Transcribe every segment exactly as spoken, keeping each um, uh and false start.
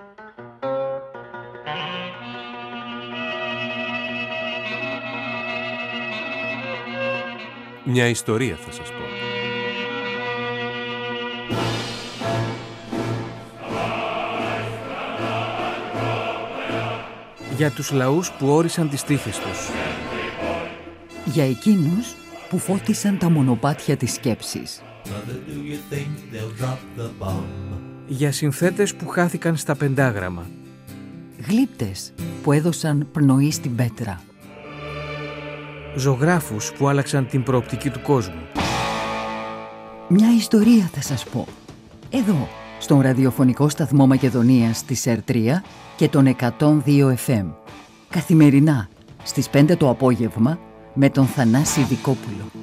Μια ιστορία θα σας πω. Για τους λαούς που όρισαν τις τύχες τους. Για εκείνους που φώτισαν τα μονοπάτια της σκέψης. Για συνθέτες που χάθηκαν στα πεντάγραμμα. Γλύπτες που έδωσαν πνοή στην πέτρα. Ζωγράφους που άλλαξαν την προοπτική του κόσμου. Μια ιστορία θα σας πω. Εδώ, στον ραδιοφωνικό σταθμό Μακεδονίας της Ερ τρία και τον εκατόν δύο εφ εμ. Καθημερινά, στις πέντε το απόγευμα, με τον Θανάση Δικόπουλο.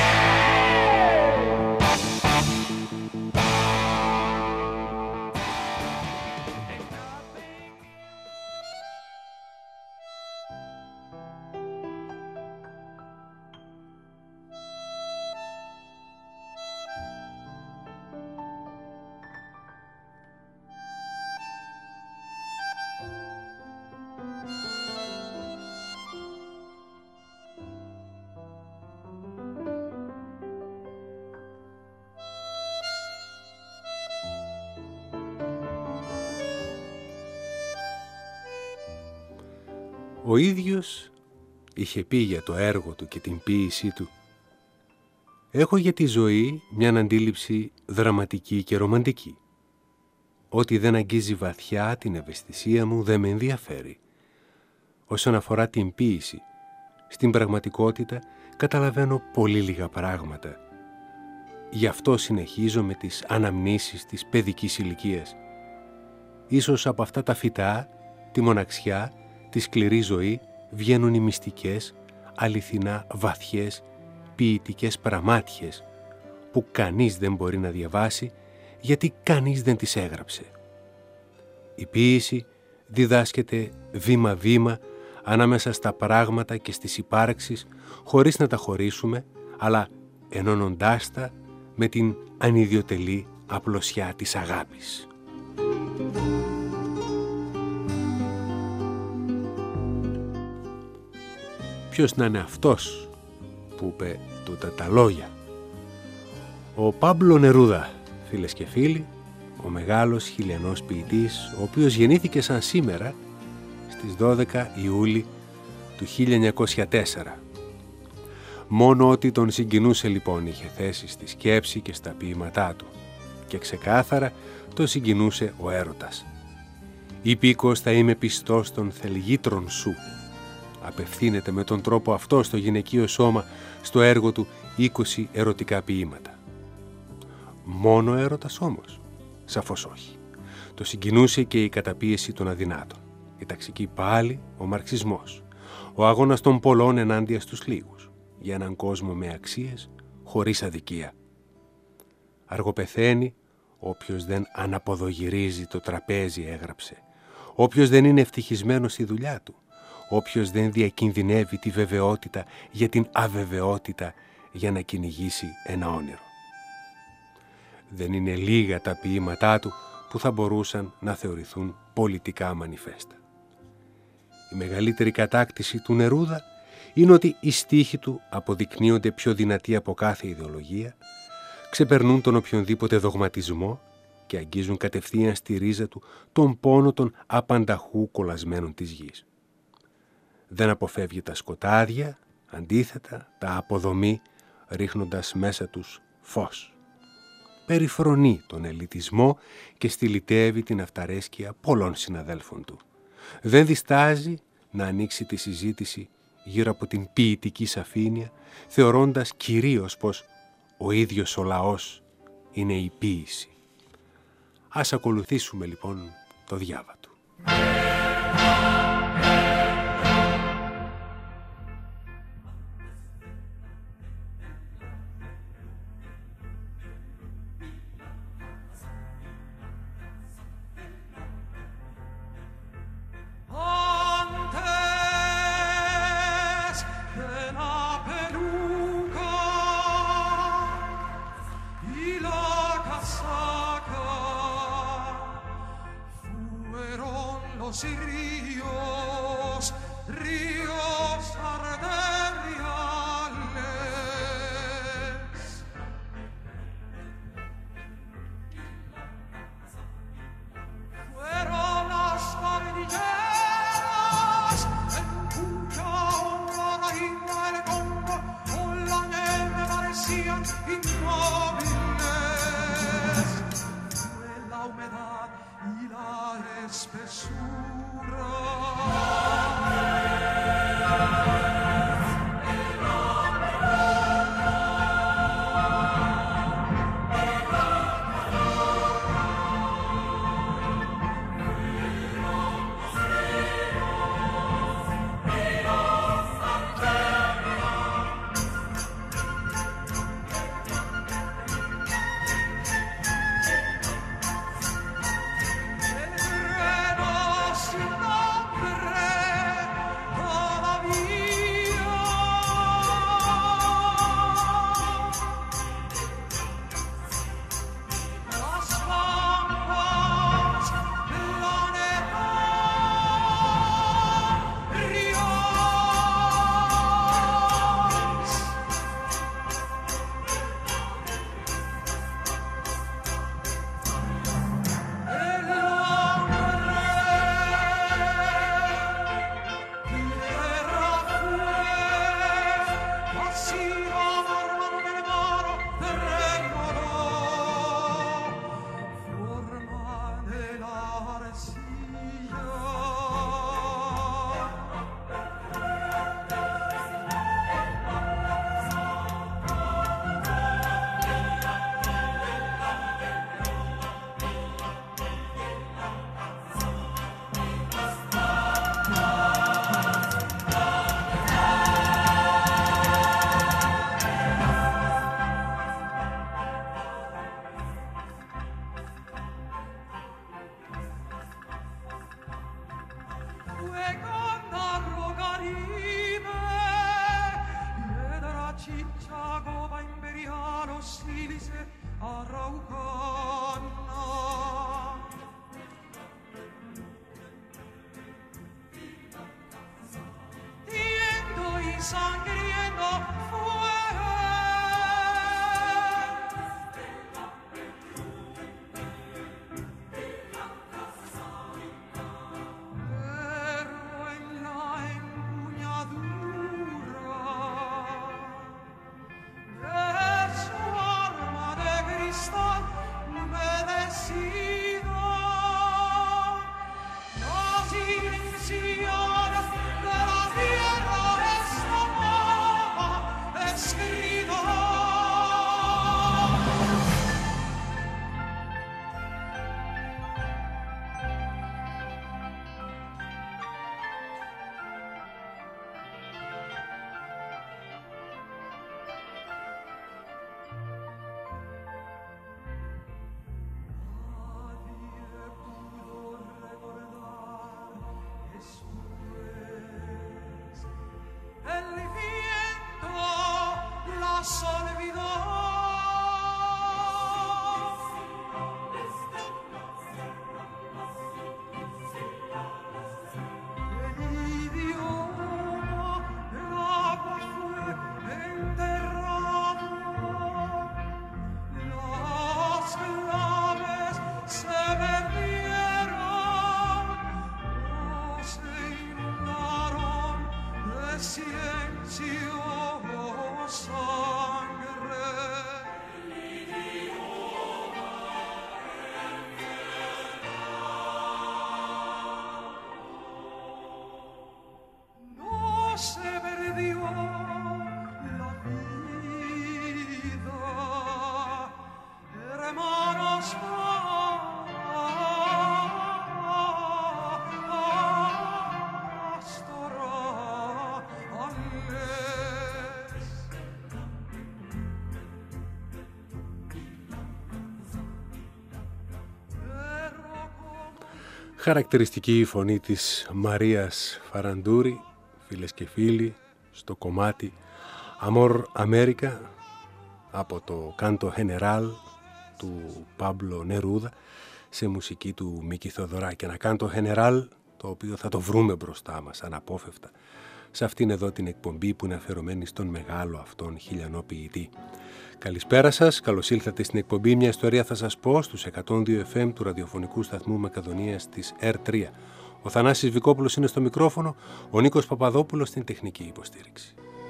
Ο ίδιος είχε πει για το έργο του και την ποίησή του: «Έχω για τη ζωή μια αντίληψη δραματική και ρομαντική. Ό,τι δεν αγγίζει βαθιά την ευαισθησία μου δεν με ενδιαφέρει. Όσον αφορά την ποίηση, στην πραγματικότητα καταλαβαίνω πολύ λίγα πράγματα. Γι' αυτό συνεχίζω με τις αναμνήσεις της παιδικής ηλικίας. Ίσως από αυτά τα φυτά, τη μοναξιά, τη σκληρή ζωή βγαίνουν οι μυστικές, αληθινά βαθιές, ποιητικές πραμάτιες που κανείς δεν μπορεί να διαβάσει γιατί κανείς δεν τις έγραψε. Η ποίηση διδάσκεται βήμα-βήμα ανάμεσα στα πράγματα και στις υπάρξεις χωρίς να τα χωρίσουμε, αλλά ενώνοντάς τα με την ανιδιοτελή απλωσιά της αγάπης. Ποιος να είναι αυτός που είπε τούτα τα λόγια? Ο Πάμπλο Νερούδα, φίλες και φίλοι, ο μεγάλος χιλιανός ποιητής, ο οποίος γεννήθηκε σαν σήμερα στις δώδεκα Ιούλη του χίλια εννιακόσια τέσσερα. Μόνο ότι τον συγκινούσε λοιπόν είχε θέση στη σκέψη και στα ποίηματά του και ξεκάθαρα τον συγκινούσε ο έρωτας. «Υπήκος θα είμαι πιστός των θελγήτρων σου». Απευθύνεται με τον τρόπο αυτό στο γυναικείο σώμα στο έργο του είκοσι ερωτικά ποίηματα. Μόνο έρωτας όμως? Σαφώς όχι. Το συγκινούσε και η καταπίεση των αδυνάτων. Η ταξική πάλι, ο μαρξισμός. Ο αγώνας των πολλών ενάντια στους λίγους. Για έναν κόσμο με αξίες, χωρίς αδικία. Αργοπεθαίνει όποιος δεν αναποδογυρίζει το τραπέζι, έγραψε. Όποιος δεν είναι ευτυχισμένος στη δουλειά του. Όποιος δεν διακινδυνεύει τη βεβαιότητα για την αβεβαιότητα για να κυνηγήσει ένα όνειρο. Δεν είναι λίγα τα ποίηματά του που θα μπορούσαν να θεωρηθούν πολιτικά μανιφέστα. Η μεγαλύτερη κατάκτηση του Νερούδα είναι ότι οι στίχοι του αποδεικνύονται πιο δυνατοί από κάθε ιδεολογία, ξεπερνούν τον οποιονδήποτε δογματισμό και αγγίζουν κατευθείαν στη ρίζα του τον πόνο των απανταχού κολλασμένων της γης. Δεν αποφεύγει τα σκοτάδια, αντίθετα τα αποδομεί ρίχνοντας μέσα τους φως. Περιφρονεί τον ελιτισμό και στυλιτεύει την αυταρέσκεια πολλών συναδέλφων του. Δεν διστάζει να ανοίξει τη συζήτηση γύρω από την ποιητική σαφήνεια, θεωρώντας κυρίως πως ο ίδιος ο λαός είναι η ποίηση. Ας ακολουθήσουμε λοιπόν το διάβα του. Fuero los ríos, ríos arteriales. Fueron las cordilleras en cuya honra reina el Congo con la nieve parecían inmóviles. Fue la humedad y la espesura. Χαρακτηριστική η φωνή της Μαρίας Φαραντούρη, φίλες και φίλοι, στο κομμάτι Amor America από το Canto General του Πάμπλο Νερούδα σε μουσική του Μίκη Θοδωράκη. Ένα Canto General το το οποίο θα το βρούμε μπροστά μας αναπόφευκτα σε αυτήν εδώ την εκπομπή που είναι αφιερωμένη στον μεγάλο αυτόν χιλιανό ποιητή. Καλησπέρα σας, καλώς ήλθατε στην εκπομπή «Μια ιστορία θα σας πω» στους εκατόν δύο εφ εμ του ραδιοφωνικού σταθμού Μακεδονίας της ερ τρία. Ο Θανάσης Βικόπουλος είναι στο μικρόφωνο, ο Νίκος Παπαδόπουλος στην τεχνική υποστήριξη.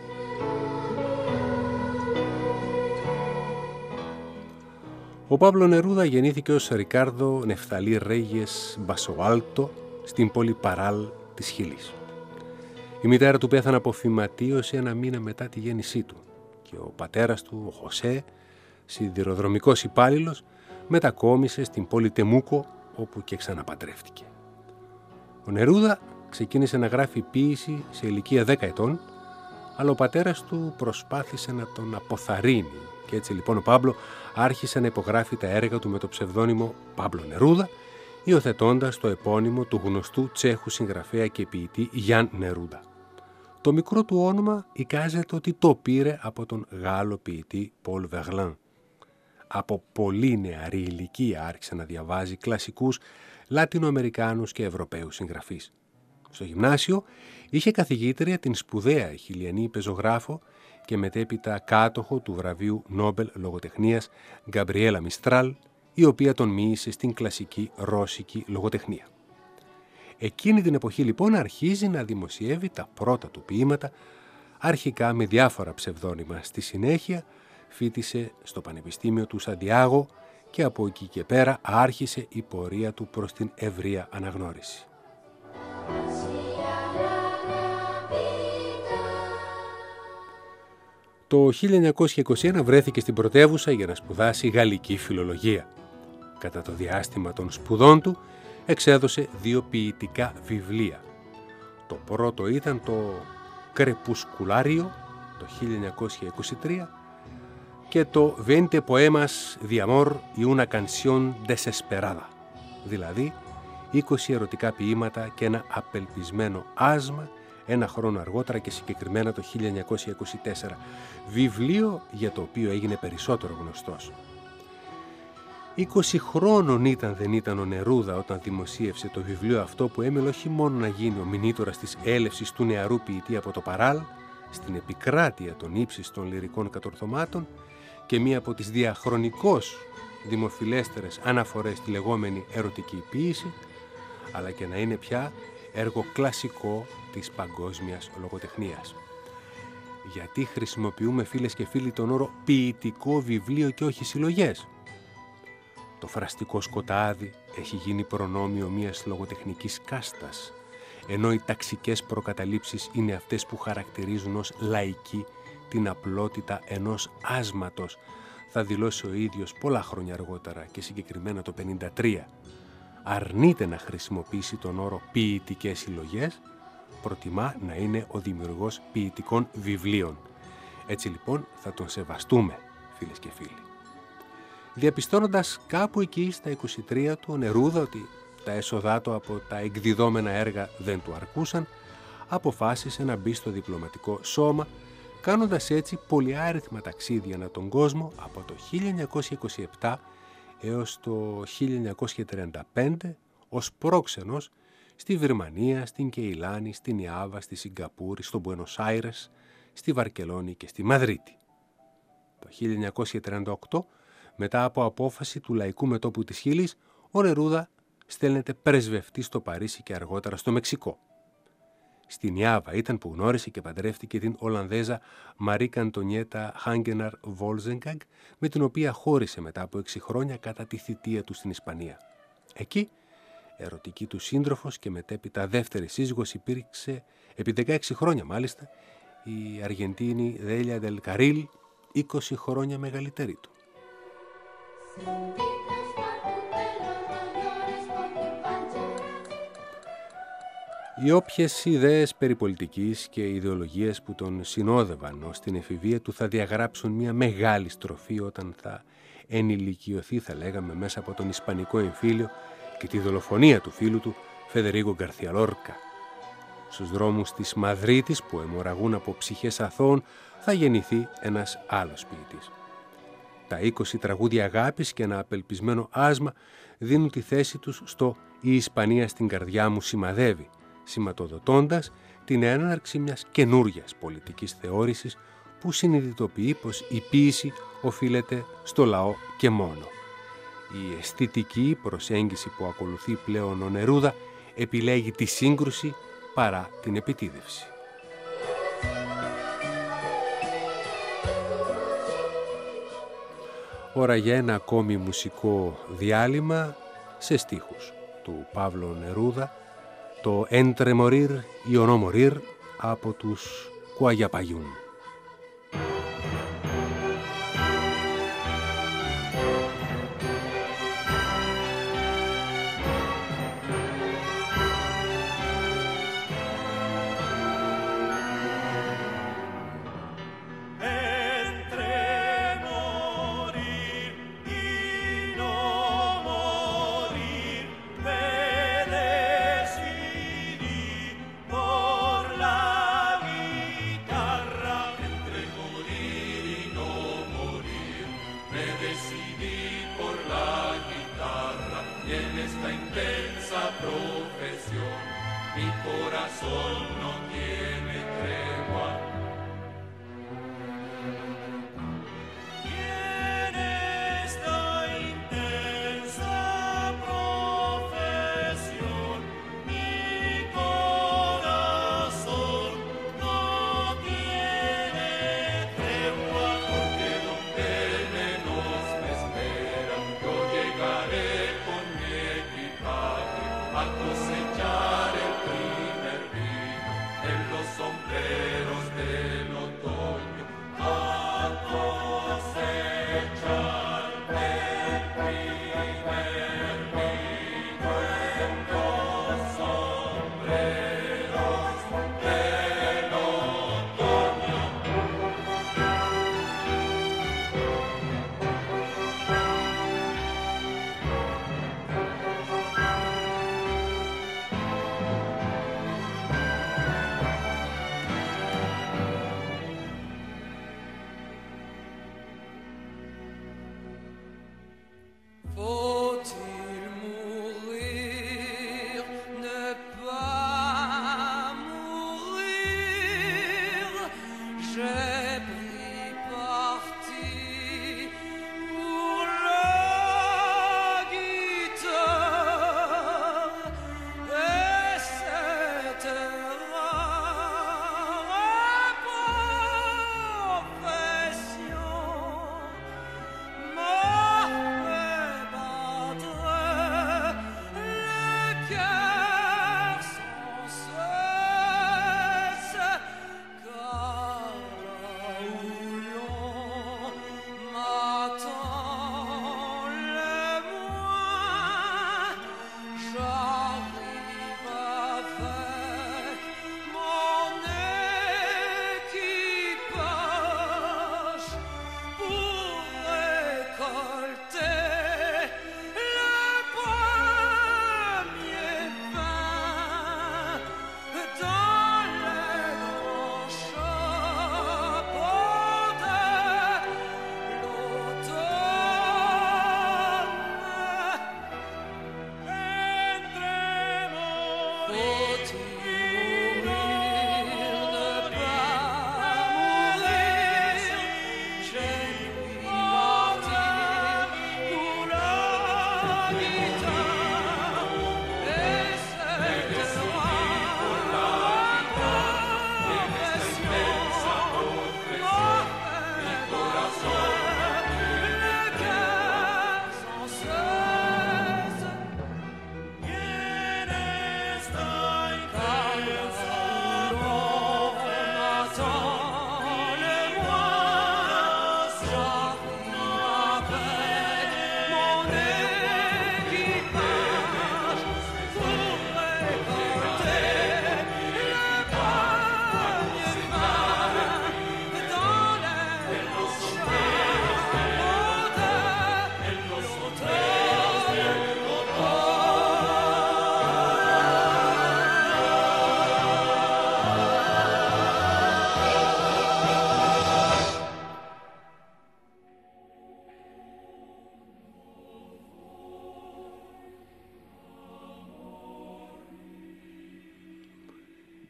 Ο Πάμπλο Νερούδα γεννήθηκε ως Ρικάρδο Νεφθαλή Ρέγιες Μπασοάλτο στην πόλη Παράλ της Χιλής. Η μητέρα του πέθανε από φυματίωση ένα μήνα μετά τη γέννησή του και ο πατέρας του, ο Χωσέ, σιδηροδρομικός υπάλληλος, μετακόμισε στην πόλη Τεμούκο, όπου και ξαναπαντρεύτηκε. Ο Νερούδα ξεκίνησε να γράφει ποίηση σε ηλικία δέκα ετών, αλλά ο πατέρας του προσπάθησε να τον αποθαρρύνει και έτσι λοιπόν ο Πάμπλο άρχισε να υπογράφει τα έργα του με το ψευδόνυμο Πάμπλο Νερούδα, υιοθετώντας το επώνυμο του γνωστού Τσέχου συγγραφέα και ποιητή Γιάν Νερούδα. Το μικρό του όνομα εικάζεται ότι το πήρε από τον Γάλλο ποιητή Πολ Βεγλάν. Από πολύ νεαρή ηλικία άρχισε να διαβάζει κλασικούς Λατινοαμερικάνους και Ευρωπαίους συγγραφείς. Στο γυμνάσιο είχε καθηγήτρια την σπουδαία χιλιανή πεζογράφο και μετέπειτα κάτοχο του βραβείου Νόμπελ λογοτεχνίας Γκαμπριέλα Μιστράλ, η οποία τον μοίησε στην κλασική ρώσικη λογοτεχνία. Εκείνη την εποχή λοιπόν αρχίζει να δημοσιεύει τα πρώτα του ποίηματα, αρχικά με διάφορα ψευδόνυμα. Στη συνέχεια φοίτησε στο Πανεπιστήμιο του Σαντιάγο και από εκεί και πέρα άρχισε η πορεία του προς την ευρεία αναγνώριση. Το χίλια εννιακόσια είκοσι ένα βρέθηκε στην πρωτεύουσα για να σπουδάσει γαλλική φιλολογία. Κατά το διάστημα των σπουδών του εξέδωσε δύο ποιητικά βιβλία. Το πρώτο ήταν το «Κρεπουσκουλάριο» το χίλια εννιακόσια είκοσι τρία και το «Veinte poemas de amor y una canción desesperada», δηλαδή είκοσι ερωτικά ποίηματα και ένα απελπισμένο άσμα, ένα χρόνο αργότερα και συγκεκριμένα το χίλια εννιακόσια είκοσι τέσσερα, βιβλίο για το οποίο έγινε περισσότερο γνωστός. είκοσι χρόνων ήταν δεν ήταν ο Νερούδα όταν δημοσίευσε το βιβλίο αυτό που έμελε όχι μόνο να γίνει ο μηνύτορας της έλευσης του νεαρού ποιητή από το Παράλ, στην επικράτεια των ύψιστων λυρικών κατορθωμάτων και μία από τις διαχρονικώς δημοφιλέστερες αναφορές στη λεγόμενη ερωτική ποίηση, αλλά και να είναι πια έργο κλασικό της παγκόσμιας λογοτεχνίας. Γιατί χρησιμοποιούμε, φίλες και φίλοι, τον όρο ποιητικό βιβλίο και όχι συλλογές? Το φραστικό σκοτάδι έχει γίνει προνόμιο μιας λογοτεχνικής κάστας, ενώ οι ταξικές προκαταλήψεις είναι αυτές που χαρακτηρίζουν ως λαϊκή την απλότητα ενός άσματος, θα δηλώσει ο ίδιος πολλά χρόνια αργότερα και συγκεκριμένα το πενήντα τρία. Αρνείται να χρησιμοποιήσει τον όρο ποιητικές συλλογές, προτιμά να είναι ο δημιουργός ποιητικών βιβλίων. Έτσι λοιπόν θα τον σεβαστούμε, φίλες και φίλοι. Διαπιστώνοντας κάπου εκεί στα είκοσι τρία του ο Νερούδα ότι τα έσοδά του από τα εκδιδόμενα έργα δεν του αρκούσαν, αποφάσισε να μπει στο διπλωματικό σώμα, κάνοντας έτσι πολυάριθμα ταξίδια ανά τον κόσμο από το χίλια εννιακόσια είκοσι επτά έως το χίλια εννιακόσια τριάντα πέντε ως πρόξενος στη Βερμανία, στην Κεϊλάνη, στην Ιάβα, στη Σιγκαπούρη, στο Μπουένος Άιρες, στη Βαρκελόνη και στη Μαδρίτη. Το χίλια εννιακόσια τριάντα οκτώ, μετά από απόφαση του Λαϊκού Μετώπου της Χιλής, ο Νερούδα στέλνεται πρεσβευτή στο Παρίσι και αργότερα στο Μεξικό. Στην Ιάβα ήταν που γνώρισε και παντρεύτηκε την Ολλανδέζα Μαρίκα Αντωνιέτα Χάγκεναρ Βόλζενγκαγκ, με την οποία χώρισε μετά από έξι χρόνια κατά τη θητεία του στην Ισπανία. Εκεί, ερωτική του σύντροφος και μετέπειτα δεύτερη σύζυγος υπήρξε επί δεκαέξι χρόνια μάλιστα η Αργεντίνη Δέλια Δελ Καρίλ, είκοσι χρόνια μεγαλύτερη του. Οι όποιες ιδέες περιπολιτικής και ιδεολογίες που τον συνόδευαν ως την εφηβεία του θα διαγράψουν μια μεγάλη στροφή όταν θα ενηλικιωθεί, θα λέγαμε, μέσα από τον Ισπανικό εμφύλιο και τη δολοφονία του φίλου του Φεδερίγο Γκαρθία Λόρκα. Στους δρόμους της Μαδρίτης που αιμορραγούν από ψυχές αθώων θα γεννηθεί ένας άλλος ποιητής. Τα είκοσι τραγούδια αγάπης και ένα απελπισμένο άσμα δίνουν τη θέση τους στο η Ισπανία στην καρδιά μου σημαδεύει, σηματοδοτώντας την έναρξη μιας καινούριας πολιτικής θεώρησης που συνειδητοποιεί πως η ποίηση οφείλεται στο λαό και μόνο. Η αισθητική προσέγγιση που ακολουθεί πλέον ο Νερούδα επιλέγει τη σύγκρουση παρά την επιτίδευση. Ώρα για ένα ακόμη μουσικό διάλειμμα σε στίχους του Παύλο Νερούδα, το «Entre morir y o no morir» από τους Κουαγιαπαγιούν.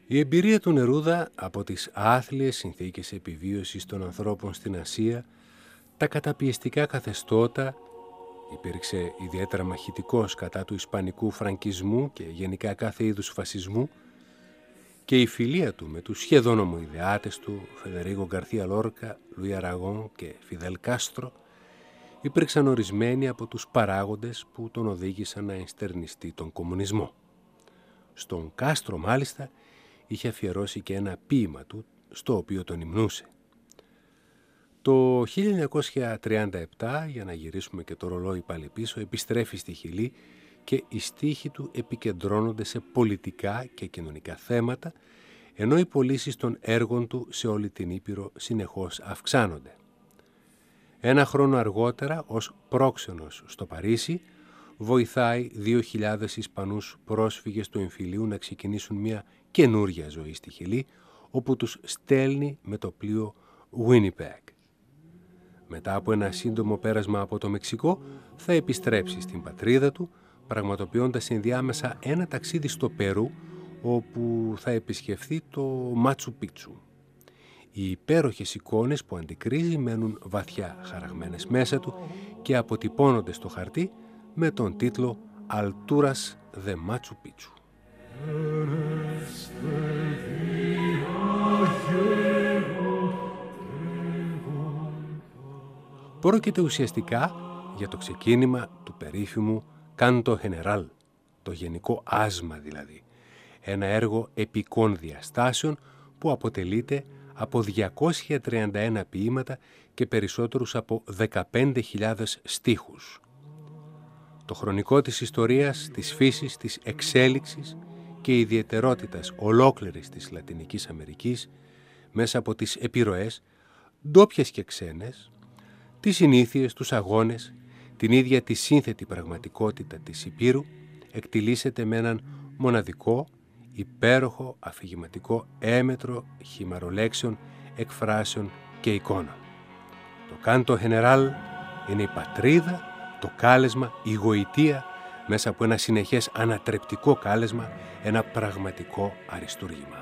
Η εμπειρία του Νερούδα από τις άθλιες συνθήκες επιβίωσης των ανθρώπων στην Ασία, τα καταπιεστικά καθεστώτα, υπήρξε ιδιαίτερα μαχητικός κατά του ισπανικού φραγκισμού και γενικά κάθε είδους φασισμού, και η φιλία του με τους σχεδόν ομοειδεάτες του, Φεδερίγο Γκαρθία Λόρκα, Λουί Αραγόν και Φιδέλ Κάστρο, υπήρξαν ορισμένοι από τους παράγοντες που τον οδήγησαν να ενστερνιστεί τον κομμουνισμό. Στον Κάστρο μάλιστα είχε αφιερώσει και ένα ποίημα του, στο οποίο τον υμνούσε. Το χίλια εννιακόσια τριάντα επτά, για να γυρίσουμε και το ρολόι πάλι πίσω, επιστρέφει στη Χιλή και οι στίχοι του επικεντρώνονται σε πολιτικά και κοινωνικά θέματα, ενώ οι πωλήσεις των έργων του σε όλη την Ήπειρο συνεχώς αυξάνονται. Ένα χρόνο αργότερα, ως πρόξενος στο Παρίσι, βοηθάει δύο χιλιάδες Ισπανούς πρόσφυγες του εμφυλίου να ξεκινήσουν μια καινούρια ζωή στη Χιλή, όπου τους στέλνει με το πλοίο Winnipeg. Μετά από ένα σύντομο πέρασμα από το Μεξικό, θα επιστρέψει στην πατρίδα του, πραγματοποιώντας ενδιάμεσα ένα ταξίδι στο Περού, όπου θα επισκεφθεί το Μάτσου Πίτσου. Οι υπέροχες εικόνες που αντικρίζει μένουν βαθιά χαραγμένες μέσα του και αποτυπώνονται στο χαρτί με τον τίτλο «Alturas de Machu Picchu». Πρόκειται ουσιαστικά για το ξεκίνημα του περίφημου «Canto General», το γενικό άσμα δηλαδή, ένα έργο επικών διαστάσεων που αποτελείται από διακόσια τριάντα ένα ποίηματα και περισσότερους από δεκαπέντε χιλιάδες στίχους. Το χρονικό της ιστορίας, της φύσης, της εξέλιξης και ιδιαιτερότητας ολόκληρης της Λατινικής Αμερικής μέσα από τις επιρροές, ντόπιες και ξένες, τις συνήθειες, τους αγώνες, την ίδια τη σύνθετη πραγματικότητα της Υπήρου, εκτιλήσεται με έναν μοναδικό, υπέροχο, αφηγηματικό έμετρο χυμαρολέξεων, εκφράσεων και εικόνων. Το Canto General είναι η πατρίδα, το κάλεσμα, η γοητεία, μέσα από ένα συνεχές ανατρεπτικό κάλεσμα, ένα πραγματικό αριστούργημα.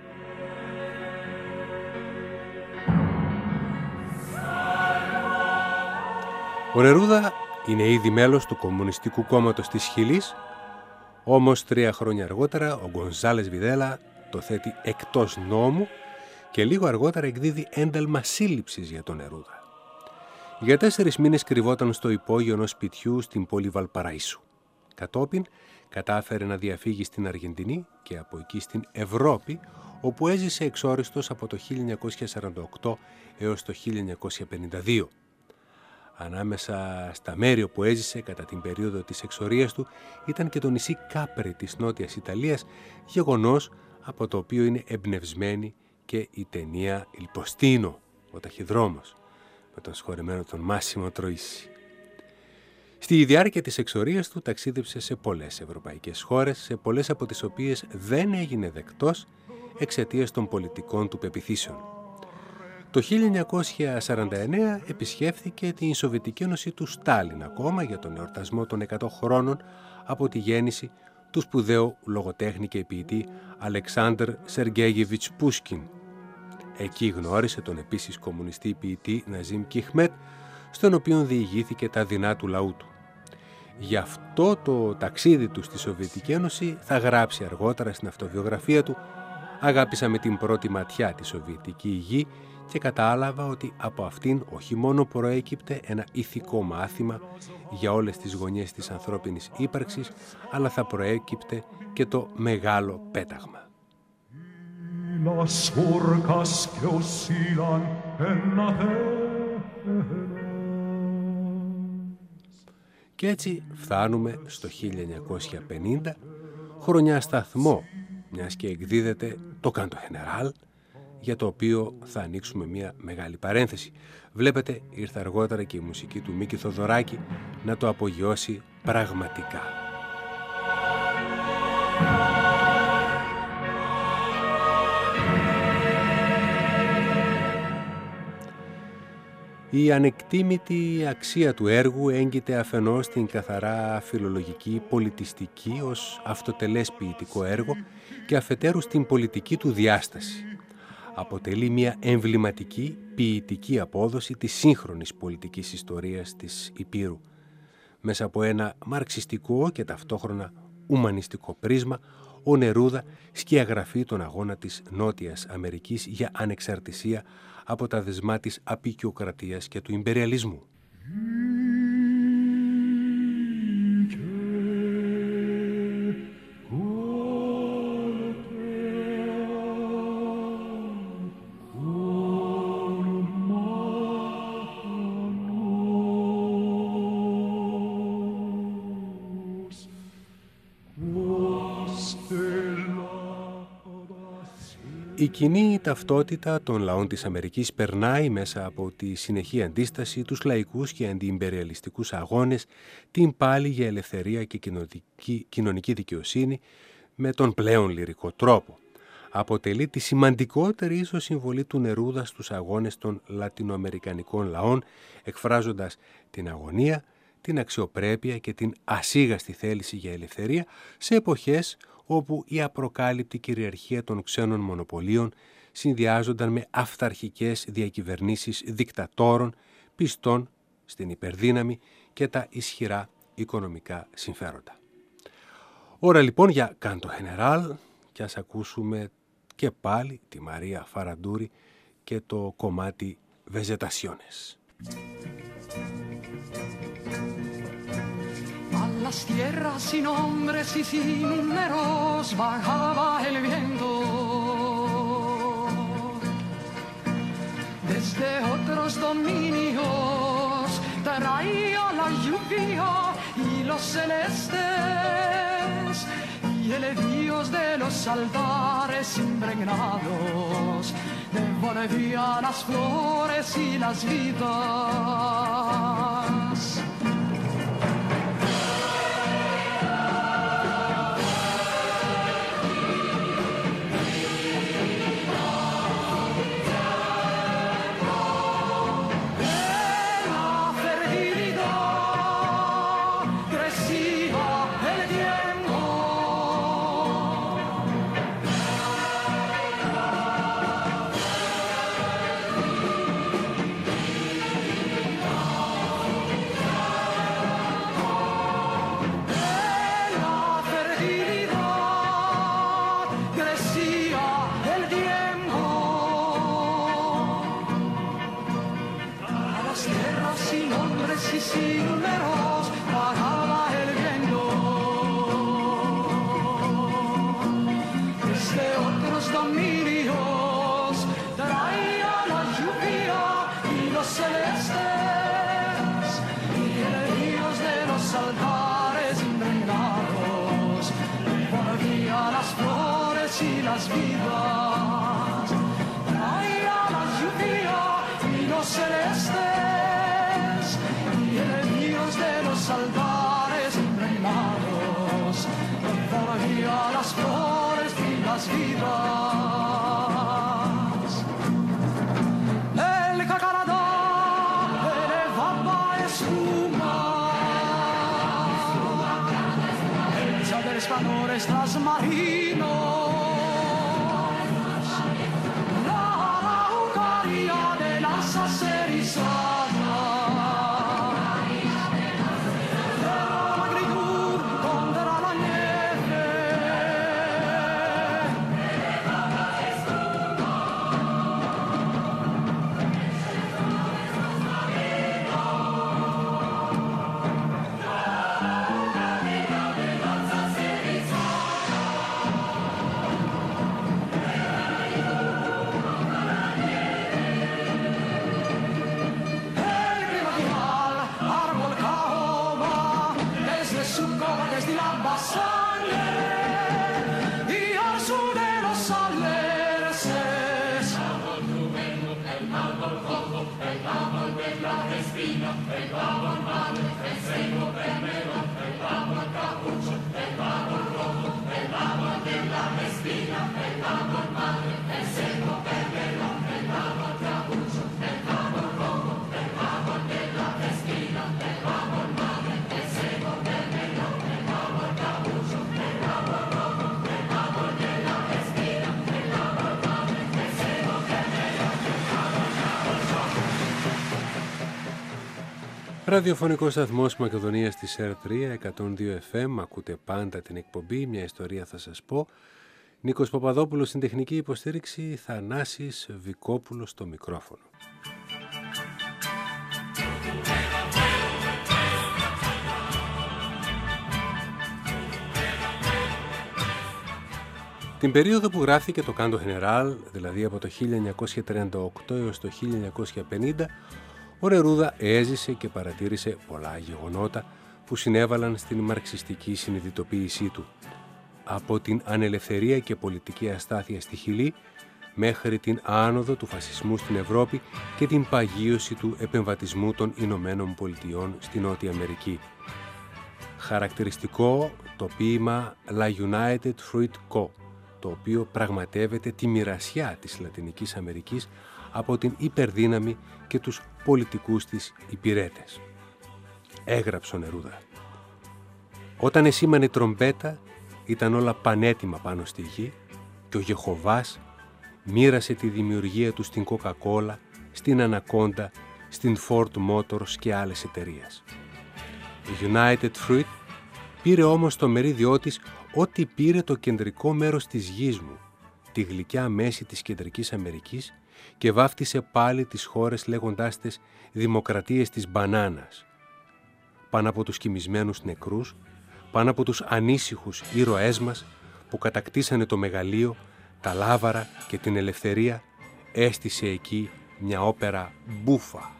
Ο Νερούδα είναι ήδη μέλος του Κομμουνιστικού Κόμματος της Χιλής, όμως τρία χρόνια αργότερα ο Γκονζάλες Βιδέλα το θέτει εκτός νόμου και λίγο αργότερα εκδίδει ένταλμα σύλληψης για τον Νερούδα. Για τέσσερις μήνες κρυβόταν στο υπόγειο ενός σπιτιού στην πόλη Βαλπαραΐσου. Κατόπιν κατάφερε να διαφύγει στην Αργεντινή και από εκεί στην Ευρώπη, όπου έζησε εξόριστος από το χίλια εννιακόσια σαράντα οκτώ έως το χίλια εννιακόσια πενήντα δύο. Ανάμεσα στα μέρη όπου έζησε κατά την περίοδο της εξορίας του ήταν και το νησί Κάπρι της Νότιας Ιταλίας, γεγονός από το οποίο είναι εμπνευσμένη και η ταινία «Il Postino», ο ταχυδρόμος, με τον σχολεμένο τον Μάσιμο Τροΐσι. Στη διάρκεια της εξορίας του ταξίδεψε σε πολλές ευρωπαϊκές χώρες, σε πολλές από τις οποίες δεν έγινε δεκτός εξαιτίας των πολιτικών του πεποιθήσεων. Το χίλια εννιακόσια σαράντα εννέα επισκέφθηκε την Σοβιετική Ένωση του Στάλιν ακόμα για τον εορτασμό των εκατό χρόνων από τη γέννηση του σπουδαίου λογοτέχνη και ποιητή Αλεξάνδρ Σεργέγεβιτς Πούσκιν. Εκεί γνώρισε τον επίσης κομμουνιστή ποιητή Ναζίμ Κιχμέτ, στον οποίο διηγήθηκε τα δεινά του λαού του. Γι' αυτό το ταξίδι του στη Σοβιετική Ένωση θα γράψει αργότερα στην αυτοβιογραφία του «Αγάπησα με την πρώτη ματιά τη Σοβιετική γη και κατάλαβα ότι από αυτήν όχι μόνο προέκυπτε ένα ηθικό μάθημα για όλες τις γωνιές της ανθρώπινης ύπαρξης, αλλά θα προέκυπτε και το μεγάλο πέταγμα». Και έτσι φτάνουμε στο χίλια εννιακόσια πενήντα, χρονιά σταθμό, μιας και εκδίδεται το Canto General, για το οποίο θα ανοίξουμε μια μεγάλη παρένθεση. Βλέπετε, ήρθε αργότερα και η μουσική του Μίκη Θοδωράκη να το απογειώσει πραγματικά. Η ανεκτήμητη αξία του έργου έγκυται αφενός στην καθαρά φιλολογική, πολιτιστική ως αυτοτελές ποιητικό έργο και αφετέρου στην πολιτική του διάσταση. Αποτελεί μια εμβληματική ποιητική απόδοση της σύγχρονης πολιτικής ιστορίας της Υπήρου. Μέσα από ένα μαρξιστικό και ταυτόχρονα ουμανιστικό πρίσμα, ο Νερούδα σκιαγραφεί τον αγώνα της Νότιας Αμερικής για ανεξαρτησία από τα δεσμά της αποικιοκρατίας και του ιμπεριαλισμού. Η κοινή ταυτότητα των λαών της Αμερικής περνάει μέσα από τη συνεχή αντίσταση, τους λαϊκούς και αντιυμπεριαλιστικούς αγώνες, την πάλη για ελευθερία και κοινωνική δικαιοσύνη με τον πλέον λυρικό τρόπο. Αποτελεί τη σημαντικότερη ίσως συμβολή του Νερούδα στους αγώνες των λατινοαμερικανικών λαών, εκφράζοντας την αγωνία, την αξιοπρέπεια και την ασίγαστη θέληση για ελευθερία σε εποχές όπου η απροκάλυπτη κυριαρχία των ξένων μονοπωλίων συνδυάζονταν με αυθαρχικές διακυβερνήσεις δικτατόρων, πιστών στην υπερδύναμη και τα ισχυρά οικονομικά συμφέροντα. Ώρα λοιπόν για Canto General και ας ακούσουμε και πάλι τη Μαρία Φαραντούρη και το κομμάτι Vegetaciones. Las tierras sin hombres y sin números bajaba el viento. Desde otros dominios traía la lluvia y los celestes y el dios de los altares impregnados devolvía las flores y las vidas. Las vidas, traía la lluvia y los celestes y el dios de los altares impregnados devolvía las flores y las vidas. El cacaradá elevaba espuma, hecha de resplandores transmarinos. El Ραδιοφωνικός σταθμός Μακεδονίας της ΕΡ τρία, εκατόν δύο εφ εμ, ακούτε πάντα την εκπομπή «Μια ιστορία θα σας πω». Νίκος Παπαδόπουλος στην τεχνική υποστήριξη, Θανάσης Βικόπουλος στο μικρόφωνο. Την περίοδο που γράφτηκε το Κάντο Γενεράλ, δηλαδή από το χίλια εννιακόσια τριάντα οκτώ έως το χίλια εννιακόσια πενήντα, ο Νερούδα έζησε και παρατήρησε πολλά γεγονότα που συνέβαλαν στην μαρξιστική συνειδητοποίησή του. Από την ανελευθερία και πολιτική αστάθεια στη Χιλή μέχρι την άνοδο του φασισμού στην Ευρώπη και την παγίωση του επεμβατισμού των Ηνωμένων Πολιτειών στη Νότια Αμερική. Χαρακτηριστικό το ποίημα La United Fruit Co., το οποίο πραγματεύεται τη μοιρασιά της Λατινικής Αμερικής από την υπερδύναμη και τους πολιτικούς της υπηρέτες. Έγραψε ο Νερούδα. Όταν εσήμανε τρομπέτα, ήταν όλα πανέτοιμα πάνω στη γη και ο Γεχοβάς μοίρασε τη δημιουργία του στην Coca-Cola, στην Ανακόντα, στην Ford Motors και άλλες εταιρείες. Η United Fruit πήρε όμως το μερίδιό της ό,τι πήρε το κεντρικό μέρος της γης μου, τη γλυκιά μέση της Κεντρικής Αμερικής, και βάφτισε πάλι τις χώρες λέγοντάς τες δημοκρατίες της μπανάνας. Πάνω από τους κοιμισμένους νεκρούς, πάνω από τους ανήσυχους ήρωές μας που κατακτήσανε το μεγαλείο, τα λάβαρα και την ελευθερία, έστησε εκεί μια όπερα μπούφα.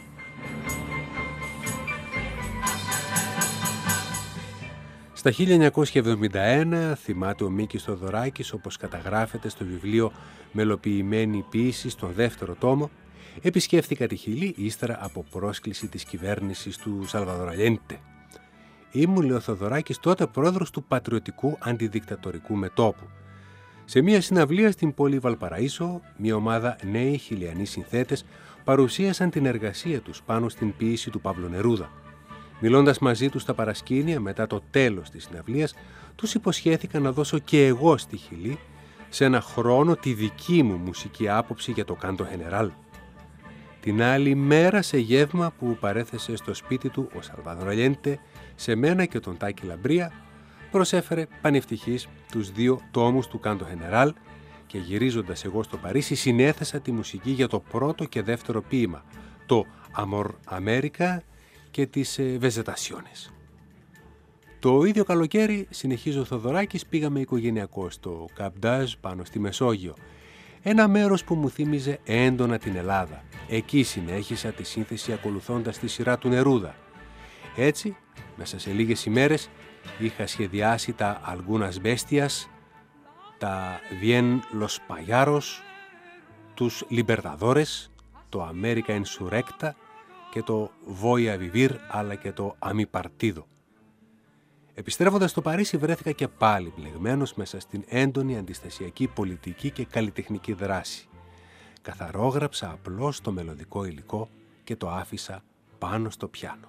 Στα χίλια εννιακόσια εβδομήντα ένα θυμάται ο Μίκης Θοδωράκης, όπως καταγράφεται στο βιβλίο «Μελοποιημένη ποίηση» στον δεύτερο τόμο, επισκέφθηκα τη Χιλή ύστερα από πρόσκληση της κυβέρνησης του Σαλβαδόρ Αλιέντε. Ήμουν, λέει ο Θοδωράκης, τότε πρόεδρος του Πατριωτικού Αντιδικτατορικού Μετώπου. Σε μια συναυλία στην πόλη Βαλπαραΐσο, μια ομάδα νέοι χιλιανοί συνθέτες παρουσίασαν την εργασία τους πάνω στην ποίηση του Παύλου Νερούδα. Μιλώντας μαζί τους στα παρασκήνια μετά το τέλος της συναυλίας, τους υποσχέθηκα να δώσω και εγώ στη Χιλή σε ένα χρόνο τη δική μου μουσική άποψη για το Κάντο Γενεράλ. Την άλλη μέρα, σε γεύμα που παρέθεσε στο σπίτι του ο Σαλβάδορ Αλιέντε, σε μένα και τον Τάκη Λαμπρία, προσέφερε πανευτυχής τους δύο τόμους του Κάντο Γενεράλ και γυρίζοντας εγώ στο Παρίσι συνέθεσα τη μουσική για το πρώτο και δεύτερο ποίημα, το Amor America και τις Βεζετασιόνες. Το ίδιο καλοκαίρι, συνεχίζει ο Θοδωράκης, πήγαμε οικογενειακό στο Καμπντάζ πάνω στη Μεσόγειο, ένα μέρος που μου θύμιζε έντονα την Ελλάδα. Εκεί συνέχισα τη σύνθεση ακολουθώντας τη σειρά του Νερούδα. Έτσι, μέσα σε λίγες ημέρες είχα σχεδιάσει τα Algunas Bestias, τα Bien los Payaros, τους Libertadores, το America Insurrecta και το Voy a Vivir, αλλά και το A mi Partido. Επιστρέφοντας στο Παρίσι βρέθηκα και πάλι πλεγμένος μέσα στην έντονη αντιστασιακή πολιτική και καλλιτεχνική δράση. Καθαρόγραψα απλώς το μελωδικό υλικό και το άφησα πάνω στο πιάνο.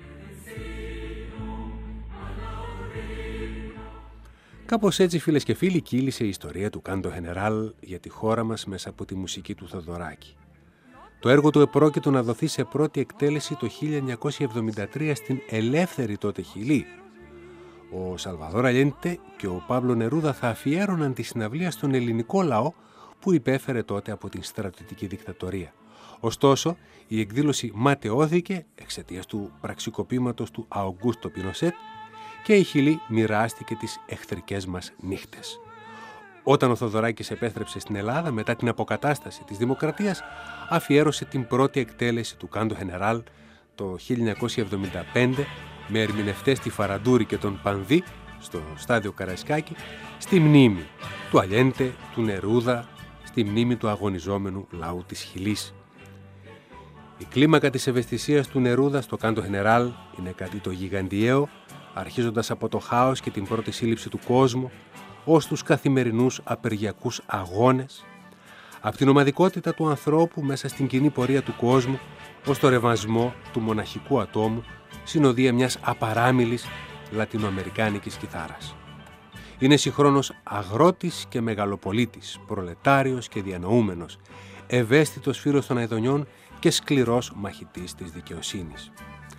Κάπως έτσι, φίλες και φίλοι, κύλησε η ιστορία του Κάντο Γενεράλ για τη χώρα μας μέσα από τη μουσική του Θοδωράκη. Το έργο του επρόκειτο να δοθεί σε πρώτη εκτέλεση το χίλια εννιακόσια εβδομήντα τρία στην ελεύθερη τότε Χιλή. Ο Σαλβαδόρ Αλιέντε και ο Παύλο Νερούδα θα αφιέρωναν τη συναυλία στον ελληνικό λαό που υπέφερε τότε από την στρατιωτική δικτατορία. Ωστόσο, η εκδήλωση ματαιώθηκε εξαιτίας του πραξικοπήματος του Αουγκούστο Πινοσέτ και η Χιλή μοιράστηκε τις εχθρικές μας νύχτες. Όταν ο Θοδωράκης επέστρεψε στην Ελλάδα μετά την αποκατάσταση της δημοκρατίας, αφιέρωσε την πρώτη εκτέλεση του Κάντο Γενεράλ το χίλια εννιακόσια εβδομήντα πέντε με ερμηνευτές τη Φαραντούρη και τον Πανδί στο στάδιο Καραϊσκάκη, στη μνήμη του Αλιέντε, του Νερούδα, στη μνήμη του αγωνιζόμενου λαού της Χιλής. Η κλίμακα της ευαισθησίας του Νερούδα στο Κάντο Γενεράλ είναι κάτι το γιγαντιαίο, αρχίζοντας από το χάος και την πρώτη σύλληψη του κόσμου, ως τους καθημερινούς απεργιακούς αγώνες, από την ομαδικότητα του ανθρώπου μέσα στην κοινή πορεία του κόσμου, ως το ρευασμό του μοναχικού ατόμου, συνοδεία μιας απαράμιλης λατινοαμερικάνικης κιθάρας. Είναι συγχρόνως αγρότης και μεγαλοπολίτης, προλετάριος και διανοούμενος, ευαίσθητος φίλος των αηδονιών και σκληρός μαχητής της δικαιοσύνης.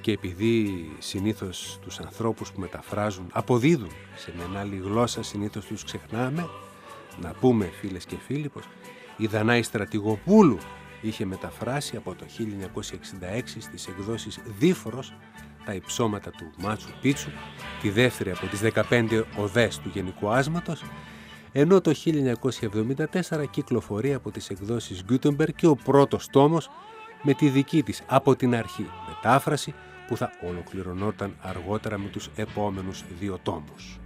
Και επειδή συνήθως τους ανθρώπους που μεταφράζουν αποδίδουν σε μια άλλη γλώσσα, συνήθως τους ξεχνάμε, να πούμε φίλες και φίλοι πως η Δανάη Στρατηγοπούλου είχε μεταφράσει από το χίλια εννιακόσια εξήντα έξι στις εκδόσεις Δίφορος τα υψώματα του Μάτσου Πίτσου, τη δεύτερη από τις δεκαπέντε οδές του Γενικού Άσματος, ενώ το χίλια εννιακόσια εβδομήντα τέσσερα κυκλοφορεί από τις εκδόσεις Γκούτεμπεργκ και ο πρώτος τόμος με τη δική της από την αρχή μετάφραση που θα ολοκληρωνόταν αργότερα με τους επόμενους δύο τόμους.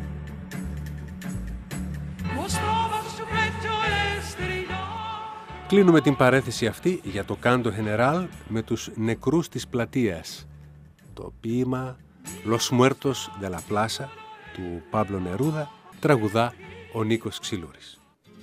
Κλείνουμε την παρέθεση αυτή για το Canto General με τους νεκρούς της πλατείας. Το ποίημα Los Muertos de la Plaza του Παύλο Νερούδα τραγουδά ο Νίκος Ξυλούρης.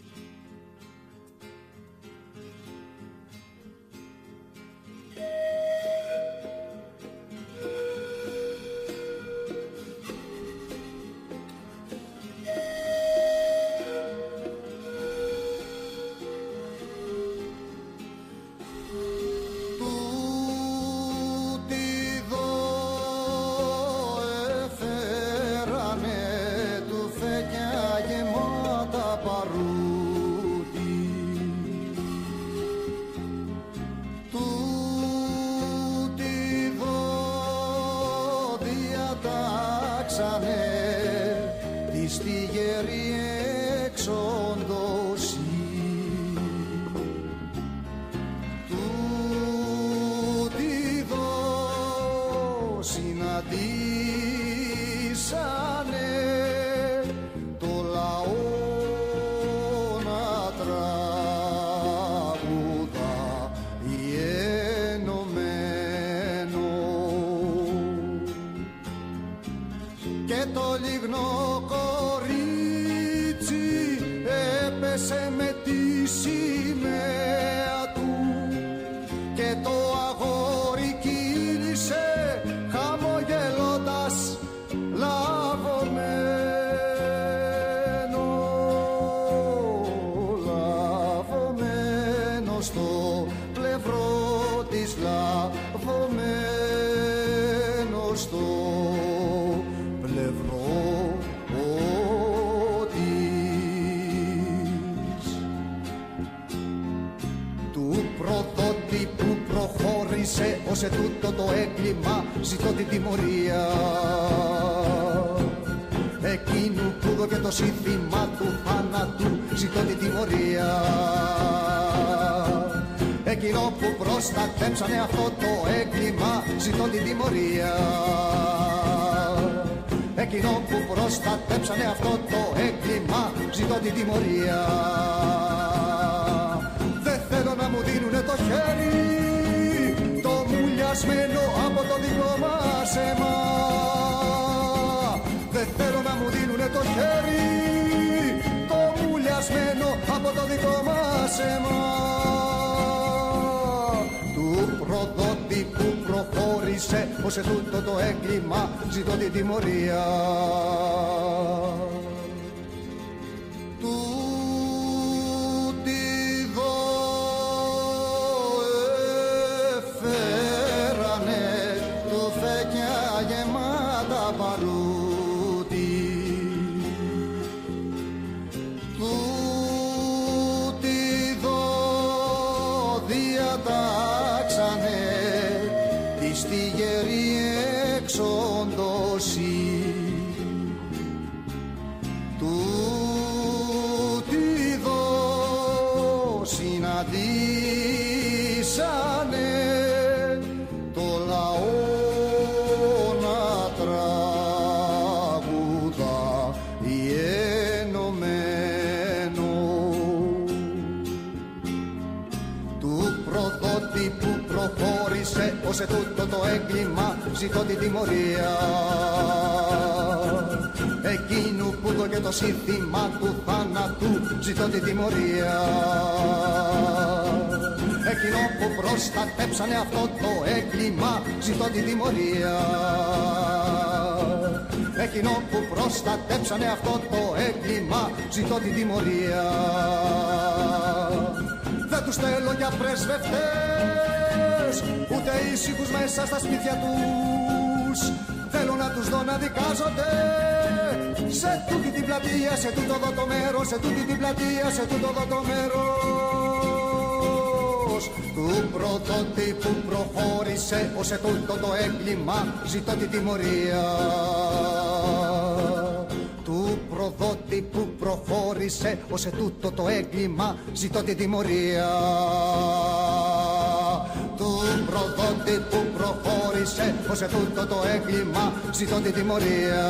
Σε τούτο το έγκλημα ζητώ την τιμωρία εκείνου που δω και το σύνθημα του θάνατου, ζητώ την τιμωρία εκείνο που προστατέψανε αυτό το έγκλημα, ζητώ την τιμωρία εκείνο που προστατέψανε αυτό το έγκλημα, ζητώ την τιμωρία. Δεν θέλω να μου δίνουνε το χέρι από το δικό μας αίμα. Δεν θέλω να μου δίνουνε το χέρι το μουλιασμένο από το δικό μας αίμα. Του προδότη που προχώρησε ως ετούτο το έγκλημα, ζητώ την τιμωρία. Σε τούτο το έγκλημα ζητώ την τιμωρία εκείνου που δω και το σύνθημα του θάνατου, ζητώ την τιμωρία εκείνο που προστατέψανε αυτό το έγκλημα, ζητώ την τιμωρία εκείνο που προστατέψανε αυτό το έγκλημα, ζητώ την τιμωρία. Δεν τους θέλω για πρεσβευτές άντρες, ούτε ήσυχους μέσα στα σπίτια τους. Θέλω να τους δω να δικάζονται σε τούτη την πλατεία, σε τούτο εδώ το μέρος, σε τούτη την πλατεία, σε τούτο εδώ το μέρος. Του πρωτότυπου προχώρησε ως σε τούτο το έγκλημα, ζητώ τη τιμωρία. Του προδότυπου προχώρησε ως σε τούτο το έγκλημα, ζητώ τη τιμωρία. Του προδότυπου προχώρησε ως σε τούτο το έγκλημα, ζητώ τη τιμωρία.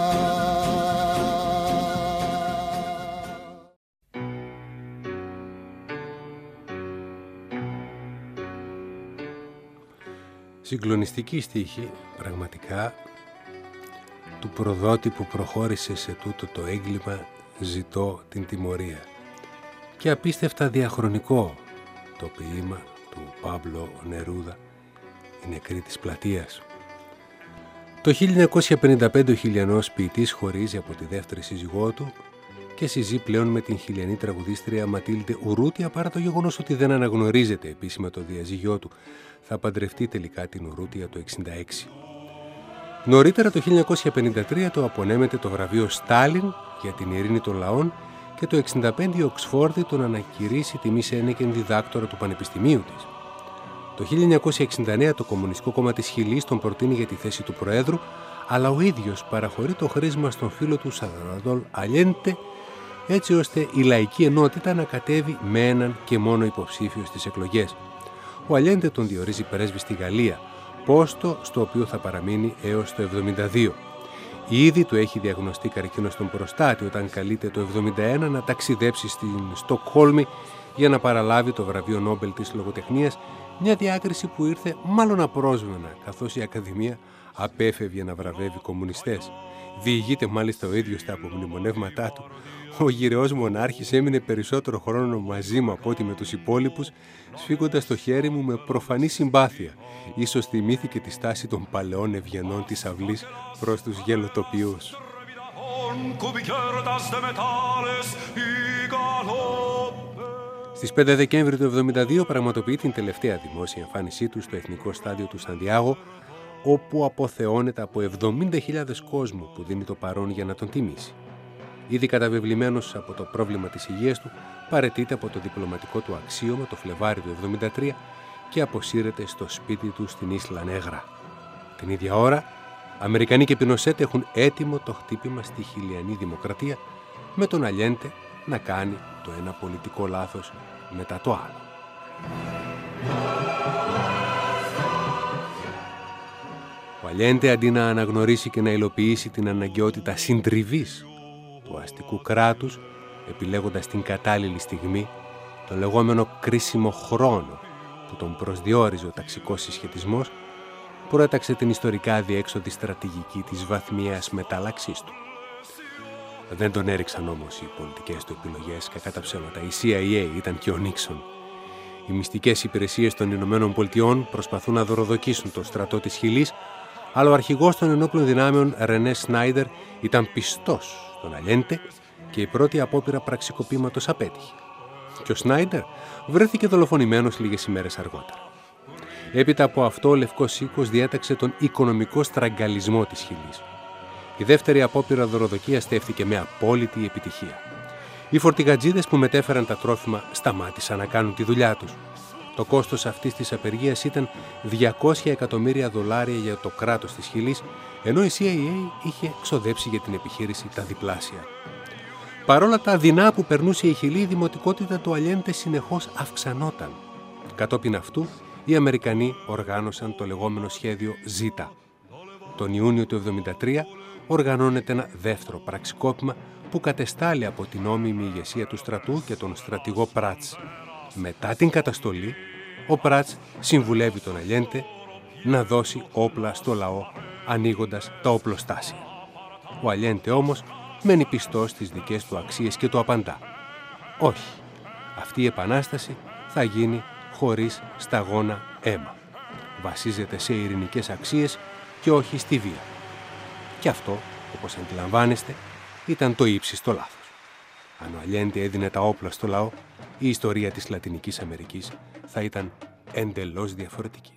Συγκλονιστική στίχη, πραγματικά, του προδότη που προχώρησε σε τούτο το έγκλημα, ζητώ την τιμωρία. Και απίστευτα διαχρονικό το ποίημα του Πάμπλο Νερούδα, «Η νεκρή της πλατείας». Το χίλια εννιακόσια πενήντα πέντε ο χιλιανός ποιητής χωρίζει από τη δεύτερη σύζυγό του και συζεί πλέον με την χιλιανή τραγουδίστρια Ματίλντε Ουρούτια, παρά το γεγονός ότι δεν αναγνωρίζεται επίσημα το διαζύγιό του. Θα παντρευτεί τελικά την Ουρούτια το εξήντα έξι. Νωρίτερα το χίλια εννιακόσια πενήντα τρία το απονέμεται το βραβείο Στάλιν για την ειρήνη των λαών και το εξήντα πέντε η Οξφόρδη τον ανακηρύσει τιμή Σένεκεν διδάκτορα του Πανεπιστημίου της. Το χίλια εννιακόσια εξήντα εννέα το Κομμουνιστικό Κόμμα της Χιλής τον προτείνει για τη θέση του Προέδρου, αλλά ο ίδιος παραχωρεί το χρήσμα στον φίλο του Σαλβαδόρ Αλιέντε, έτσι ώστε η λαϊκή ενότητα να κατέβει με έναν και μόνο υποψήφιο στις εκλογές. Ο Αλιέντε τον διορίζει πρέσβη στη Γαλλία, πόστο στο οποίο θα παραμείνει έως το εβδομήντα δύο. Ήδη του έχει διαγνωστεί καρκίνο στον προστάτη όταν καλείται το εβδομήντα ένα να ταξιδέψει στην Στοκχόλμη για να παραλάβει το βραβείο Νόμπελ της λογοτεχνίας, μια διάκριση που ήρθε μάλλον απρόσμενα, καθώς η Ακαδημία απέφευγε να βραβεύει κομμουνιστές. Διηγείται μάλιστα ο ίδιος τα απομνημονεύματά του: ο γυρεός μονάρχης έμεινε περισσότερο χρόνο μαζί μου από ό,τι με τους υπόλοιπους, σφίγγοντας το χέρι μου με προφανή συμπάθεια. Ίσως θυμήθηκε τη στάση των παλαιών ευγενών της αυλής προς τους γελοτοποιούς. Στις πέντε Δεκέμβρη του εβδομήντα δύο πραγματοποιεί την τελευταία δημόσια εμφάνισή του στο Εθνικό Στάδιο του Σαντιάγο, όπου αποθεώνεται από εβδομήντα χιλιάδες κόσμου που δίνει το παρόν για να τον τιμήσει. Ήδη καταβεβλημένος από το πρόβλημα της υγείας του, παραιτείται από το διπλωματικό του αξίωμα το Φλεβάρι του εβδομήντα τρία και αποσύρεται στο σπίτι του στην Ίσλα Νέγρα. Την ίδια ώρα, Αμερικανοί και Πινοσέτ έχουν έτοιμο το χτύπημα στη χιλιανή δημοκρατία, με τον Αλιέντε να κάνει το ένα πολιτικό λάθος μετά το άλλο. Ο Αλιέντε, αντί να αναγνωρίσει και να υλοποιήσει την αναγκαιότητα συντριβής του αστικού κράτους, επιλέγοντας την κατάλληλη στιγμή, τον λεγόμενο κρίσιμο χρόνο που τον προσδιορίζει ο ταξικός συσχετισμός, προέταξε την ιστορικά αδιέξοδη στρατηγική της βαθμιαίας μετάλλαξής του. Δεν τον έριξαν όμως οι πολιτικές του επιλογές, κακά τα ψέματα. Η σι άι έι ήταν και ο Νίξον. Οι μυστικές υπηρεσίες των Ηνωμένων Πολιτειών προσπαθούν να δωροδοκίσουν το στρατό της Χιλής, αλλά ο αρχηγός των ενόπλων δυνάμεων, Ρενέ Σνάιντερ, ήταν πιστός στον Αλιέντε και η πρώτη απόπειρα πραξικοπήματος απέτυχε. Και ο Σνάιντερ βρέθηκε δολοφονημένος λίγες ημέρες αργότερα. Έπειτα από αυτό, ο Λευκός Οίκος διέταξε τον οικονομικό στραγγαλισμό της Χιλής. Η δεύτερη απόπειρα δωροδοκίας στέφθηκε με απόλυτη επιτυχία. Οι φορτηγατζίδες που μετέφεραν τα τρόφιμα σταμάτησαν να κάνουν τη δουλειά τους. Το κόστος αυτής της απεργίας ήταν διακόσια εκατομμύρια δολάρια για το κράτος της Χιλής, ενώ η σι άι έι είχε ξοδέψει για την επιχείρηση τα διπλάσια. Παρόλα τα δεινά που περνούσε η Χιλή, η δημοτικότητα του Αλιέντε συνεχώς αυξανόταν. Κατόπιν αυτού, οι Αμερικανοί οργάνωσαν το λεγόμενο σχέδιο Ζήτα. Τον Ιούνιο του εβδομήντα τρία οργανώνεται ένα δεύτερο πραξικόπημα που κατεστάλλει από την νόμιμη ηγεσία του στρατού και τον στρατηγό Πράτς. Μετά την καταστολή, ο Πράτς συμβουλεύει τον Αλιέντε να δώσει όπλα στο λαό, ανοίγοντας τα οπλοστάσια. Ο Αλιέντε όμως μένει πιστός στις δικές του αξίες και του απαντά: όχι, αυτή η επανάσταση θα γίνει χωρίς σταγόνα αίμα. Βασίζεται σε ειρηνικές αξίες και όχι στη βία. Και αυτό, όπως αντιλαμβάνεστε, ήταν το ύψιστο λάθος. Αν ο Αλιέντε έδινε τα όπλα στο λαό, η ιστορία της Λατινικής Αμερικής θα ήταν εντελώς διαφορετική.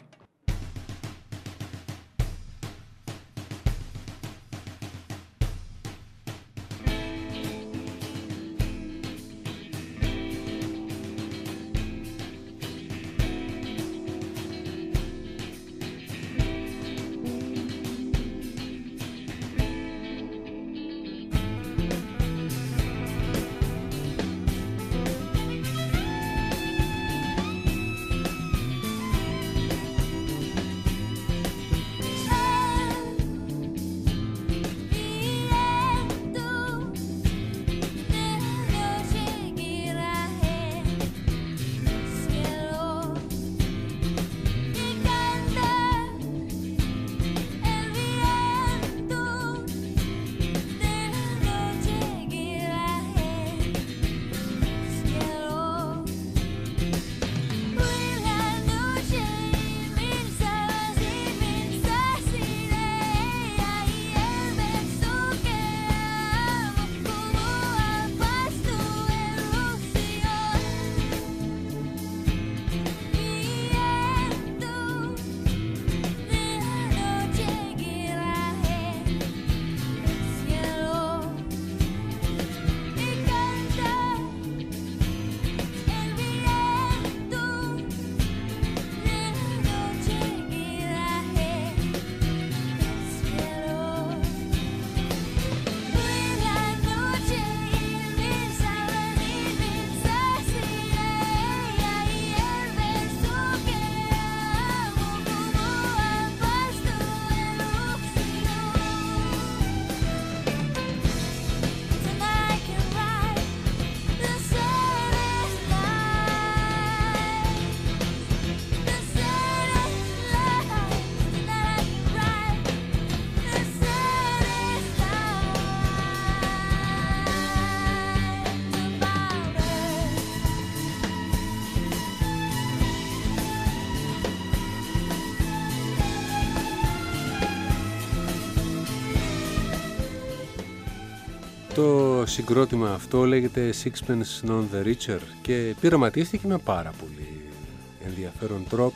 Το συγκρότημα αυτό λέγεται Sixpence None the Richer και πειραματίστηκε με πάρα πολύ ενδιαφέρον τρόπο,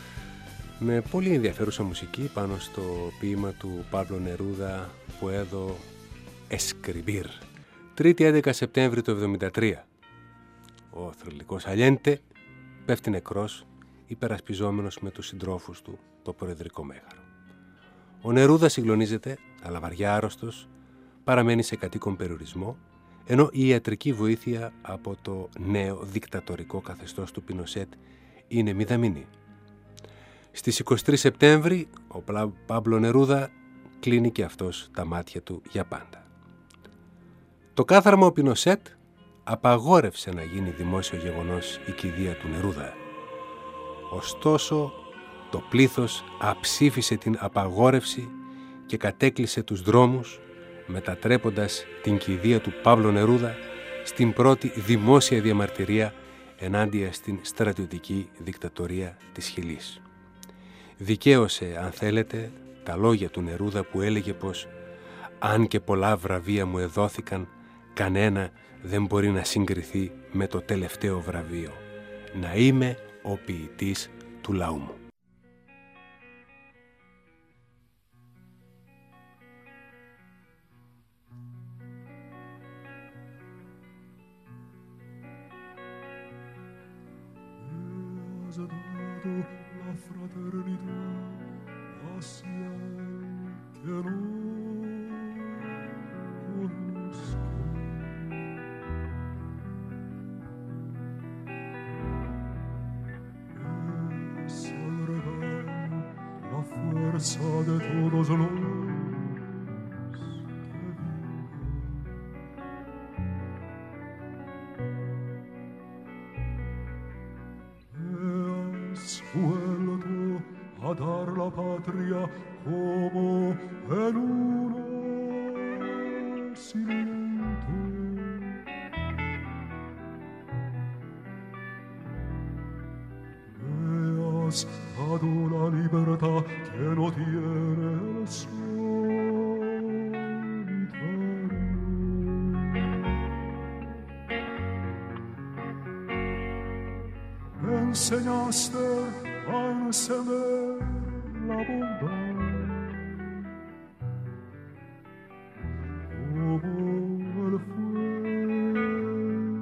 με πολύ ενδιαφέρουσα μουσική πάνω στο ποίημα του Παύλο Νερούδα Puedo Escribir. Τρίτη έντεκα Σεπτέμβρη του εβδομήντα τρία. Ο θρυλικός Αλιέντε πέφτει νεκρός, υπερασπιζόμενος με τους συντρόφους του το προεδρικό μέγαρο. Ο Νερούδα συγκλονίζεται, αλλά βαριά άρρωστος, παραμένει σε κατοίκον περιορισμό, ενώ η ιατρική βοήθεια από το νέο δικτατορικό καθεστώς του Πινοσέτ είναι μηδαμινή. Στις είκοσι τρεις Σεπτέμβρη ο Παύλο Νερούδα κλείνει και αυτός τα μάτια του για πάντα. Το κάθαρμα ο Πινοσέτ απαγόρευσε να γίνει δημόσιο γεγονός η κηδεία του Νερούδα. Ωστόσο, το πλήθος αψήφισε την απαγόρευση και κατέκλυσε τους δρόμους, μετατρέποντας την κηδεία του Παύλο Νερούδα στην πρώτη δημόσια διαμαρτυρία ενάντια στην στρατιωτική δικτατορία της Χιλής. Δικαίωσε, αν θέλετε, τα λόγια του Νερούδα που έλεγε πως «Αν και πολλά βραβεία μου εδόθηκαν, κανένα δεν μπορεί να συγκριθεί με το τελευταίο βραβείο, να είμαι ο ποιητής του λαού μου». ad una libertà che no tiene el solitario. Enseñaste a encender la bondad. Como el fuego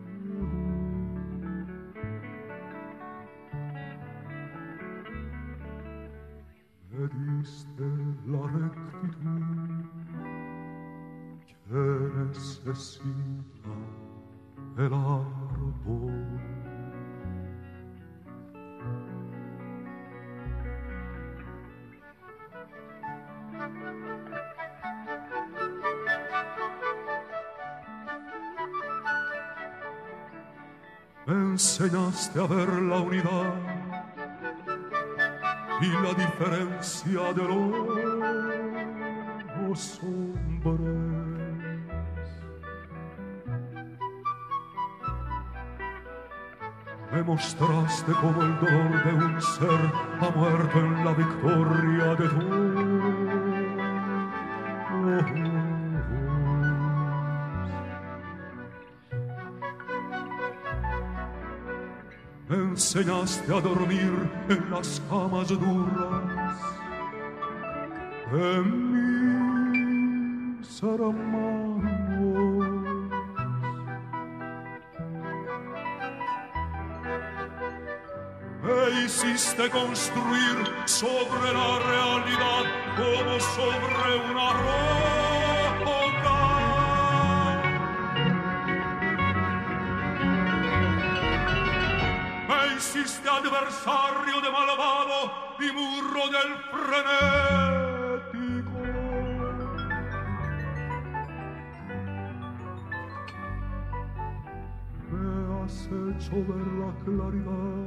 me diste la rectitud que necesita el árbol. Me enseñaste a ver la unidad y la diferencia de los hombres. Me mostraste como el dolor de un ser ha muerto en la victoria de tu me enseñaste a dormir en las camas duras de mis hermanos. Me hiciste construir sobre la realidad como sobre una roca. Me hiciste adversario de malvado y murro del frenético. Me has hecho ver la claridad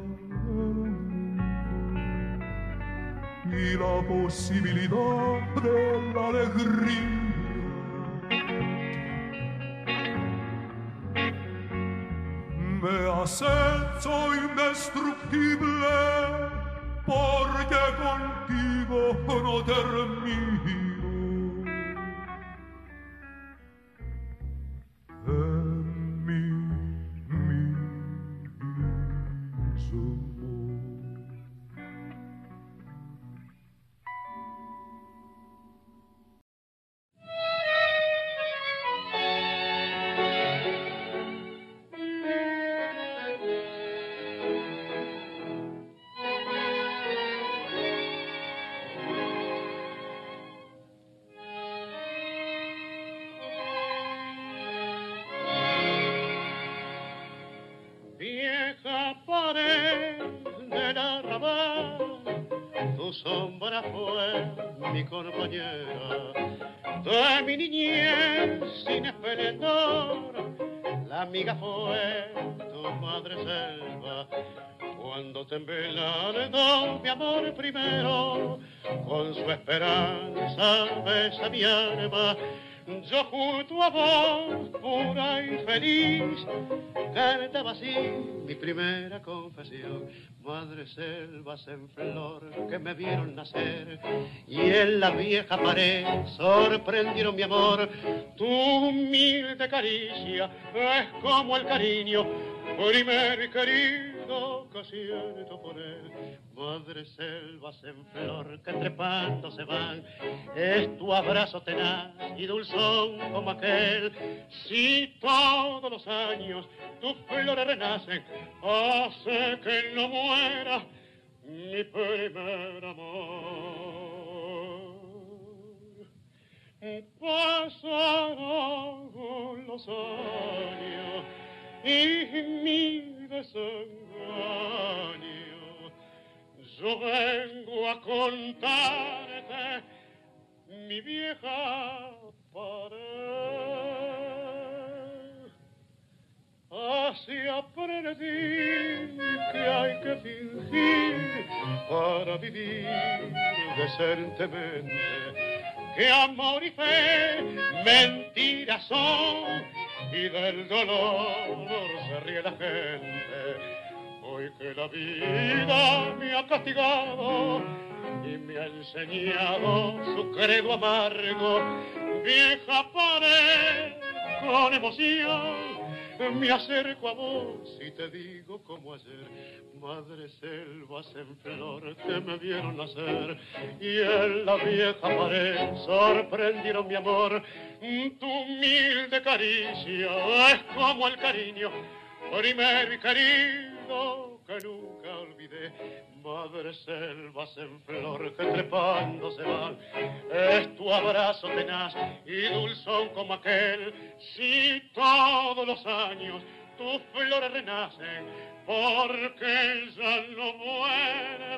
y la posibilidad de la alegría. Me has hecho indestructible porque contigo no termino. En mi mismo. Tu sombra fue mi compañera de mi niñez sin esplendor. La amiga fue tu madre selva cuando temblaba mi amor primero. Con su esperanza besa mi alma. Yo junto a vos, pura y feliz, cantaba así mi primera confesión. Madre selvas en flor que me vieron nacer y en la vieja pared sorprendieron mi amor. Tu humilde caricia es como el cariño primer y querido que siento por él. Madre selvas en flor que trepando se van, es tu abrazo tenaz y dulzón como aquel. Si todos los años tus flores renacen, hace que no muera mi primer amor. Pasaron los años y mi desengaño. Yo vengo a contarte mi vieja pared. Así aprendí que hay que fingir para vivir decentemente, que amor y fe mentiras son y del dolor se ríe la gente. Hoy que la vida me ha castigado y me ha enseñado su credo amargo, vieja pared con emoción me acerco a vos y te digo como ayer, madre selvas en flor que me vieron nacer, y en la vieja pared sorprendieron mi amor, tu humilde caricia es como el cariño, primero y querido que nunca olvidé. Madre selvas en flor que trepando se van, es tu abrazo tenaz y dulzón como aquel. Si todos los años tus flores renacen, porque ya no vuelve